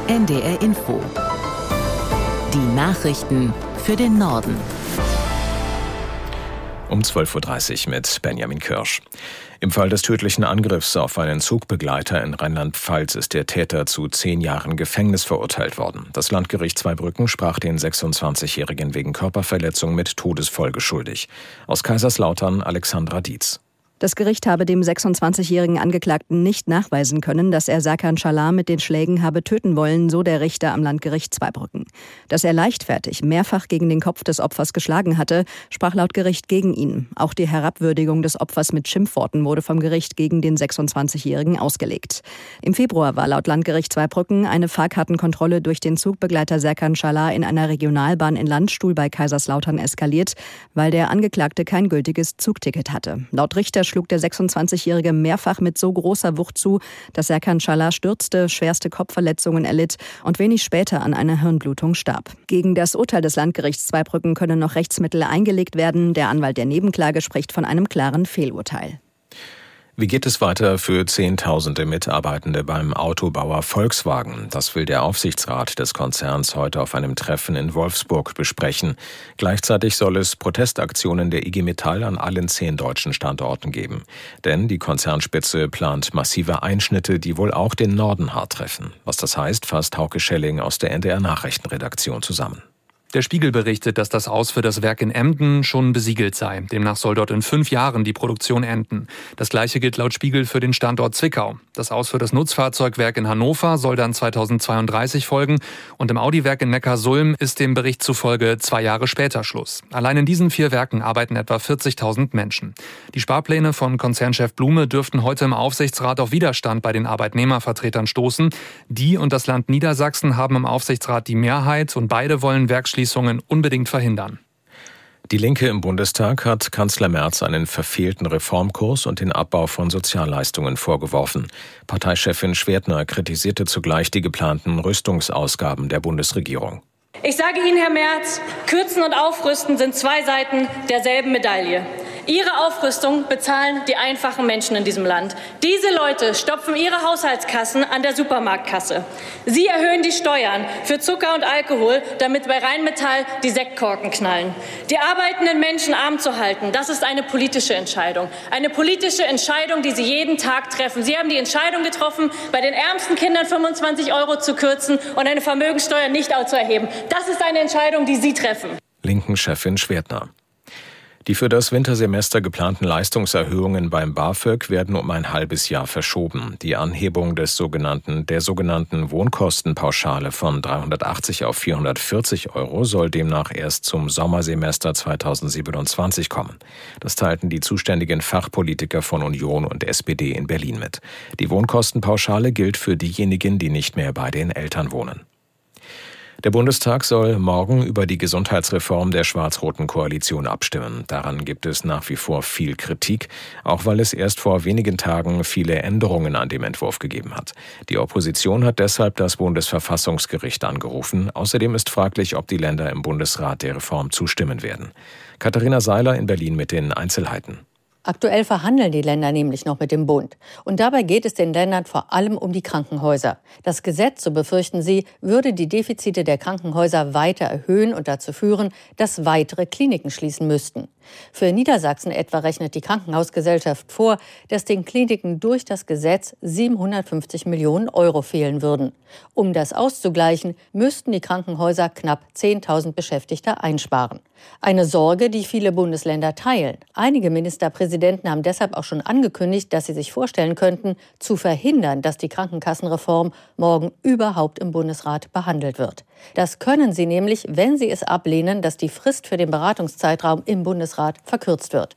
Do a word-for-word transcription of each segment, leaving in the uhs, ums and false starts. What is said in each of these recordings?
N D R Info. Die Nachrichten für den Norden. Um zwölf Uhr dreißig mit Benjamin Kirsch. Im Fall des tödlichen Angriffs auf einen Zugbegleiter in Rheinland-Pfalz ist der Täter zu zehn Jahren Gefängnis verurteilt worden. Das Landgericht Zweibrücken sprach den sechsundzwanzigjährigen wegen Körperverletzung mit Todesfolge schuldig. Aus Kaiserslautern Alexandra Dietz. Das Gericht habe dem sechsundzwanzigjährigen Angeklagten nicht nachweisen können, dass er Serkan Çalar mit den Schlägen habe töten wollen, so der Richter am Landgericht Zweibrücken. Dass er leichtfertig mehrfach gegen den Kopf des Opfers geschlagen hatte, sprach laut Gericht gegen ihn. Auch die Herabwürdigung des Opfers mit Schimpfworten wurde vom Gericht gegen den sechsundzwanzigjährigen ausgelegt. Im Februar war laut Landgericht Zweibrücken eine Fahrkartenkontrolle durch den Zugbegleiter Serkan Çalar in einer Regionalbahn in Landstuhl bei Kaiserslautern eskaliert, weil der Angeklagte kein gültiges Zugticket hatte. Laut Richter schlug der sechsundzwanzigjährige mehrfach mit so großer Wucht zu, dass Serkan Çalar stürzte, schwerste Kopfverletzungen erlitt und wenig später an einer Hirnblutung starb. Gegen das Urteil des Landgerichts Zweibrücken können noch Rechtsmittel eingelegt werden. Der Anwalt der Nebenklage spricht von einem klaren Fehlurteil. Wie geht es weiter für Zehntausende Mitarbeitende beim Autobauer Volkswagen? Das will der Aufsichtsrat des Konzerns heute auf einem Treffen in Wolfsburg besprechen. Gleichzeitig soll es Protestaktionen der I G Metall an allen zehn deutschen Standorten geben. Denn die Konzernspitze plant massive Einschnitte, die wohl auch den Norden hart treffen. Was das heißt, fasst Hauke Schelling aus der N D R-Nachrichtenredaktion zusammen. Der Spiegel berichtet, dass das Aus für das Werk in Emden schon besiegelt sei. Demnach soll dort in fünf Jahren die Produktion enden. Das Gleiche gilt laut Spiegel für den Standort Zwickau. Das Aus für das Nutzfahrzeugwerk in Hannover soll dann zweitausendzweiunddreißig folgen. Und im Audi-Werk in Neckarsulm ist dem Bericht zufolge zwei Jahre später Schluss. Allein in diesen vier Werken arbeiten etwa vierzigtausend Menschen. Die Sparpläne von Konzernchef Blume dürften heute im Aufsichtsrat auf Widerstand bei den Arbeitnehmervertretern stoßen. Die und das Land Niedersachsen haben im Aufsichtsrat die Mehrheit und beide wollen Werksschließungen unbedingt verhindern. Die Linke im Bundestag hat Kanzler Merz einen verfehlten Reformkurs und den Abbau von Sozialleistungen vorgeworfen. Parteichefin Schwertner kritisierte zugleich die geplanten Rüstungsausgaben der Bundesregierung. Ich sage Ihnen, Herr Merz, Kürzen und Aufrüsten sind zwei Seiten derselben Medaille. Ihre Aufrüstung bezahlen die einfachen Menschen in diesem Land. Diese Leute stopfen ihre Haushaltskassen an der Supermarktkasse. Sie erhöhen die Steuern für Zucker und Alkohol, damit bei Rheinmetall die Sektkorken knallen. Die arbeitenden Menschen arm zu halten, das ist eine politische Entscheidung. Eine politische Entscheidung, die Sie jeden Tag treffen. Sie haben die Entscheidung getroffen, bei den ärmsten Kindern fünfundzwanzig Euro zu kürzen und eine Vermögenssteuer nicht zu erheben. Das ist eine Entscheidung, die Sie treffen. Linken-Chefin Schwertner. Die für das Wintersemester geplanten Leistungserhöhungen beim BAföG werden um ein halbes Jahr verschoben. Die Anhebung des sogenannten, der sogenannten Wohnkostenpauschale von dreihundertachtzig auf vierhundertvierzig Euro soll demnach erst zum Sommersemester zweitausendsiebenundzwanzig kommen. Das teilten die zuständigen Fachpolitiker von Union und S P D in Berlin mit. Die Wohnkostenpauschale gilt für diejenigen, die nicht mehr bei den Eltern wohnen. Der Bundestag soll morgen über die Gesundheitsreform der schwarz-roten Koalition abstimmen. Daran gibt es nach wie vor viel Kritik, auch weil es erst vor wenigen Tagen viele Änderungen an dem Entwurf gegeben hat. Die Opposition hat deshalb das Bundesverfassungsgericht angerufen. Außerdem ist fraglich, ob die Länder im Bundesrat der Reform zustimmen werden. Katharina Seiler in Berlin mit den Einzelheiten. Aktuell verhandeln die Länder nämlich noch mit dem Bund. Und dabei geht es den Ländern vor allem um die Krankenhäuser. Das Gesetz, so befürchten sie, würde die Defizite der Krankenhäuser weiter erhöhen und dazu führen, dass weitere Kliniken schließen müssten. Für Niedersachsen etwa rechnet die Krankenhausgesellschaft vor, dass den Kliniken durch das Gesetz siebenhundertfünfzig Millionen Euro fehlen würden. Um das auszugleichen, müssten die Krankenhäuser knapp zehntausend Beschäftigte einsparen. Eine Sorge, die viele Bundesländer teilen. Einige Ministerpräsidenten haben deshalb auch schon angekündigt, dass sie sich vorstellen könnten, zu verhindern, dass die Krankenkassenreform morgen überhaupt im Bundesrat behandelt wird. Das können sie nämlich, wenn sie es ablehnen, dass die Frist für den Beratungszeitraum im Bundesrat verkürzt wird.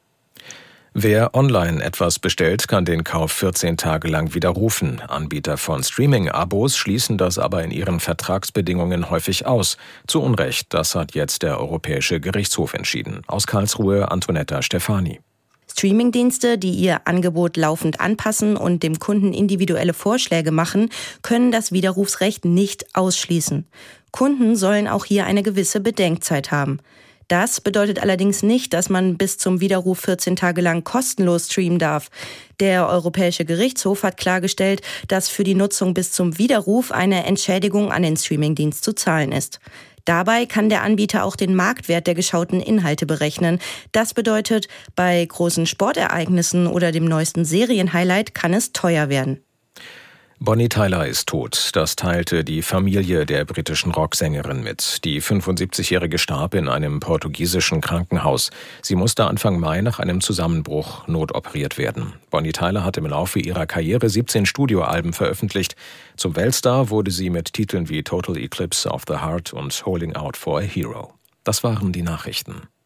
Wer online etwas bestellt, kann den Kauf vierzehn Tage lang widerrufen. Anbieter von Streaming-Abos schließen das aber in ihren Vertragsbedingungen häufig aus. Zu Unrecht, das hat jetzt der Europäische Gerichtshof entschieden. Aus Karlsruhe Antonetta Stefani. Streamingdienste, die ihr Angebot laufend anpassen und dem Kunden individuelle Vorschläge machen, können das Widerrufsrecht nicht ausschließen. Kunden sollen auch hier eine gewisse Bedenkzeit haben. Das bedeutet allerdings nicht, dass man bis zum Widerruf vierzehn Tage lang kostenlos streamen darf. Der Europäische Gerichtshof hat klargestellt, dass für die Nutzung bis zum Widerruf eine Entschädigung an den Streamingdienst zu zahlen ist. Dabei kann der Anbieter auch den Marktwert der geschauten Inhalte berechnen. Das bedeutet, bei großen Sportereignissen oder dem neuesten Serienhighlight kann es teuer werden. Bonnie Tyler ist tot. Das teilte die Familie der britischen Rocksängerin mit. Die fünfundsiebzigjährige starb in einem portugiesischen Krankenhaus. Sie musste Anfang Mai nach einem Zusammenbruch notoperiert werden. Bonnie Tyler hat im Laufe ihrer Karriere siebzehn Studioalben veröffentlicht. Zum Weltstar wurde sie mit Titeln wie Total Eclipse of the Heart und Holding Out for a Hero. Das waren die Nachrichten.